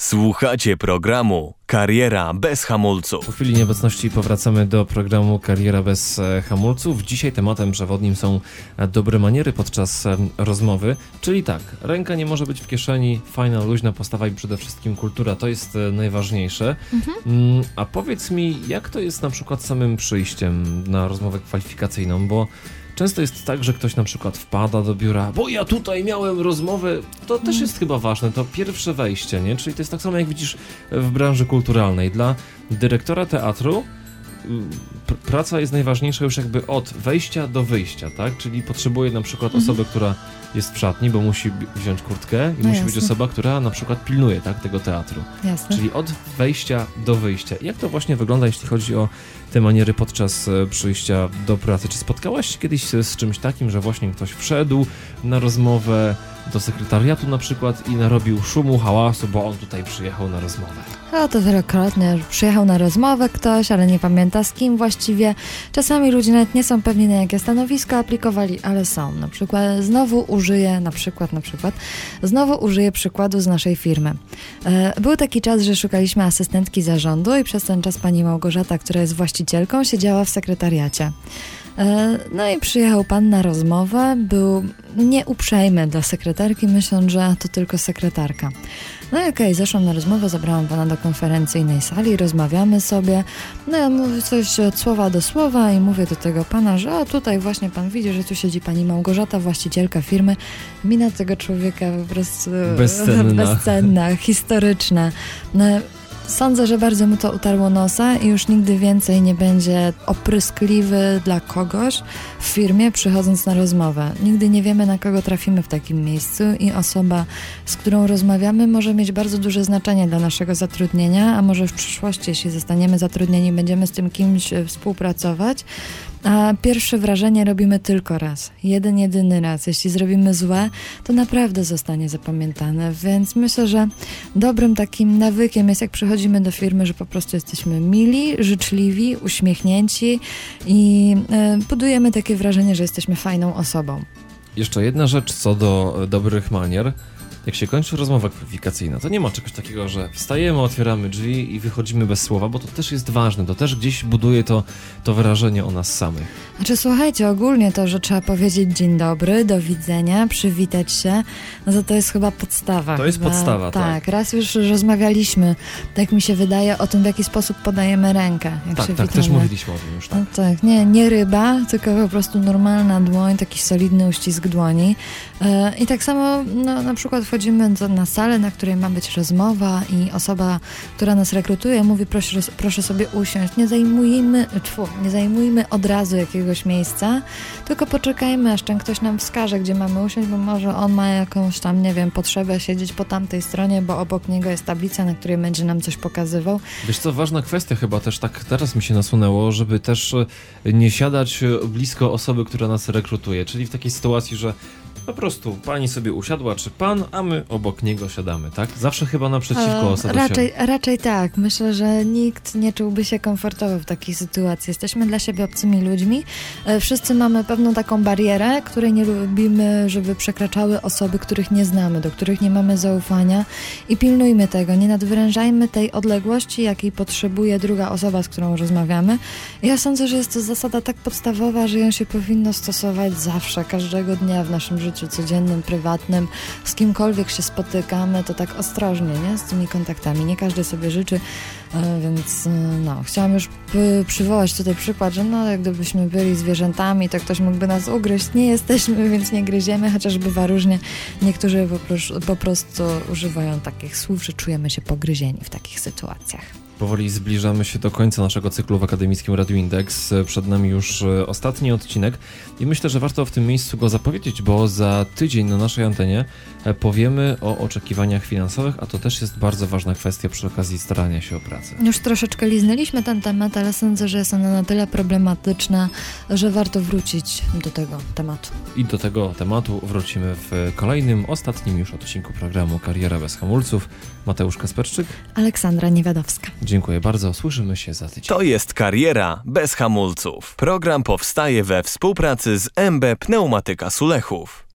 Słuchacie programu Kariera bez hamulców. Po chwili nieobecności powracamy do programu Kariera bez hamulców. Dzisiaj tematem przewodnim są dobre maniery podczas rozmowy, czyli tak, ręka nie może być w kieszeni, fajna, luźna postawa i przede wszystkim kultura, to jest najważniejsze. A powiedz mi, jak to jest na przykład z samym przyjściem na rozmowę kwalifikacyjną, bo często jest tak, że ktoś na przykład wpada do biura, bo ja tutaj miałem rozmowę, to też jest chyba ważne, to pierwsze wejście, nie? Czyli to jest tak samo jak widzisz w branży kulturalnej. Dla dyrektora teatru praca jest najważniejsza już jakby od wejścia do wyjścia, tak? Czyli potrzebuje na przykład osoby, która jest w szatni, bo musi wziąć kurtkę i musi być osoba, która na przykład pilnuje, tak, tego teatru. Jasne. Czyli od wejścia do wyjścia. Jak to właśnie wygląda, jeśli chodzi o te maniery podczas przyjścia do pracy? Czy spotkałaś się kiedyś z czymś takim, że właśnie ktoś wszedł na rozmowę do sekretariatu na przykład i narobił szumu, hałasu, bo on tutaj przyjechał na rozmowę? No to wielokrotnie. Przyjechał na rozmowę ktoś, ale nie pamięta z kim właściwie. Czasami ludzie nawet nie są pewni, na jakie stanowisko aplikowali, ale są. Na przykład znowu użyję przykładu z naszej firmy. Był taki czas, że szukaliśmy asystentki zarządu i przez ten czas pani Małgorzata, która jest właścicielką, siedziała w sekretariacie. No i przyjechał pan na rozmowę, był nieuprzejmy dla sekretarki, myśląc, że to tylko sekretarka. No i okej, zeszłam na rozmowę, zabrałam pana do konferencyjnej sali, rozmawiamy sobie. No ja mówię coś od słowa do słowa i mówię do tego pana, że tutaj właśnie pan widzi, że tu siedzi pani Małgorzata, właścicielka firmy. Mina tego człowieka po prostu bezcenna, historyczna. No, sądzę, że bardzo mu to utarło nosa i już nigdy więcej nie będzie opryskliwy dla kogoś w firmie, przychodząc na rozmowę. Nigdy nie wiemy, na kogo trafimy w takim miejscu i osoba, z którą rozmawiamy, może mieć bardzo duże znaczenie dla naszego zatrudnienia, a może w przyszłości, jeśli zostaniemy zatrudnieni, będziemy z tym kimś współpracować. A pierwsze wrażenie robimy tylko raz. Jedyny raz. Jeśli zrobimy złe, to naprawdę zostanie zapamiętane. Więc myślę, że dobrym takim nawykiem jest, jak przychodzimy do firmy, że po prostu jesteśmy mili, życzliwi, uśmiechnięci i budujemy takie wrażenie, że jesteśmy fajną osobą. Jeszcze jedna rzecz co do dobrych manier. Jak się kończy rozmowa kwalifikacyjna, to nie ma czegoś takiego, że wstajemy, otwieramy drzwi i wychodzimy bez słowa, bo to też jest ważne, to też gdzieś buduje to wrażenie o nas samych. Znaczy słuchajcie, ogólnie to, że trzeba powiedzieć dzień dobry, do widzenia, przywitać się, no to jest chyba podstawa. To jest podstawa, tak. Tak, raz już rozmawialiśmy, tak mi się wydaje, o tym, w jaki sposób podajemy rękę. Tak, też mówiliśmy o tym już, tak. No tak, nie ryba, tylko po prostu normalna dłoń, taki solidny uścisk dłoni. I tak samo, no, na przykład wchodzimy na salę, na której ma być rozmowa i osoba, która nas rekrutuje, mówi proszę sobie usiąść. Nie zajmujmy od razu jakiegoś miejsca, tylko poczekajmy, aż ten ktoś nam wskaże, gdzie mamy usiąść, bo może on ma jakąś tam, nie wiem, potrzebę siedzieć po tamtej stronie, bo obok niego jest tablica, na której będzie nam coś pokazywał. Wiesz co, ważna kwestia chyba też tak teraz mi się nasunęło, żeby też nie siadać blisko osoby, która nas rekrutuje, czyli w takiej sytuacji, że po prostu pani sobie usiadła, czy pan, a my obok niego siadamy, tak? Zawsze chyba naprzeciwko osoby. Raczej tak. Myślę, że nikt nie czułby się komfortowo w takiej sytuacji. Jesteśmy dla siebie obcymi ludźmi. Wszyscy mamy pewną taką barierę, której nie lubimy, żeby przekraczały osoby, których nie znamy, do których nie mamy zaufania i pilnujmy tego. Nie nadwyrężajmy tej odległości, jakiej potrzebuje druga osoba, z którą rozmawiamy. Ja sądzę, że jest to zasada tak podstawowa, że ją się powinno stosować zawsze, każdego dnia w naszym życiu codziennym, prywatnym, z kimkolwiek się spotykamy, to tak ostrożnie, nie? Z tymi kontaktami. Nie każdy sobie życzy, więc chciałam już przywołać tutaj przykład, że jak gdybyśmy byli zwierzętami, to ktoś mógłby nas ugryźć. Nie jesteśmy, więc nie gryziemy, chociaż bywa różnie. Niektórzy po prostu używają takich słów, że czujemy się pogryzieni w takich sytuacjach. Powoli zbliżamy się do końca naszego cyklu w Akademickim Radiu Indeks. Przed nami już ostatni odcinek i myślę, że warto w tym miejscu go zapowiedzieć, bo za tydzień na naszej antenie powiemy o oczekiwaniach finansowych, a to też jest bardzo ważna kwestia przy okazji starania się o pracę. Już troszeczkę liznęliśmy ten temat, ale sądzę, że jest ona na tyle problematyczna, że warto wrócić do tego tematu. I do tego tematu wrócimy w kolejnym, ostatnim już odcinku programu Kariera bez hamulców. Mateusz Kasperczyk, Aleksandra Niewiadowska. Dziękuję bardzo, słyszymy się za tydzień. To jest Kariera bez hamulców. Program powstaje we współpracy z MB Pneumatyka Sulechów.